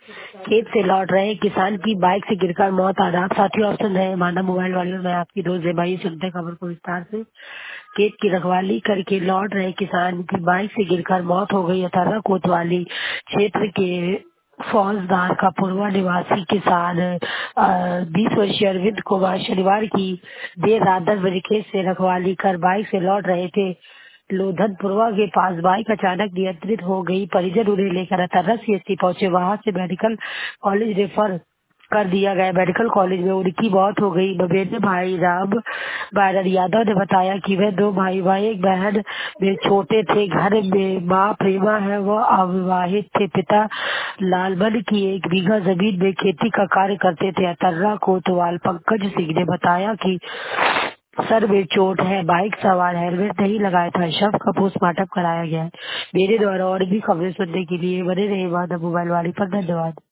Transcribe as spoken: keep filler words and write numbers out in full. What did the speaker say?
खेत से लौट रहे किसान की बाइक से गिरकर मौत। आदाब साथियों, आप सुन रहे हैं मानव मोबाइल वाली और मैं आपकी दोस्त भाई। सुनते हैं खबर को विस्तार से। खेत की रखवाली करके लौट रहे किसान की बाइक से गिरकर मौत हो गई। अठारह कोतवाली क्षेत्र के फौजदार का पूर्वा निवासी किसान बीस वर्षीय अरविंद कुमार शनिवार की देर रात दस बजे खेत से रखवाली कर बाइक से लौट रहे थे। लोधनपुरवा के पास बाइक अचानक नियंत्रित हो गई। परिजन उन्हें लेकर अठारह सीएचसी पहुंचे। वहां से मेडिकल कॉलेज रेफर कर दिया गया। मेडिकल कॉलेज में उनकी मौत हो गई। बबेंद्र भाई राम बैरर यादव ने बताया कि वे दो भाई भाई एक बहन में छोटे थे। घर में माँ प्रेमा है, वह अविवाहित थे। पिता लालमन की एक बीघा जमीन में खेती का कार्य करते थे। अतर्रा कोतवाल पंकज सिंह ने बताया कि सर में चोट है, बाइक सवार हेलमेट नहीं लगाया था। शव का पोस्टमार्टम कराया गया है। मेरे द्वारा और भी खबरें सुनने के लिए बने रहे मानव मोबाइल वाली पर। धन्यवाद।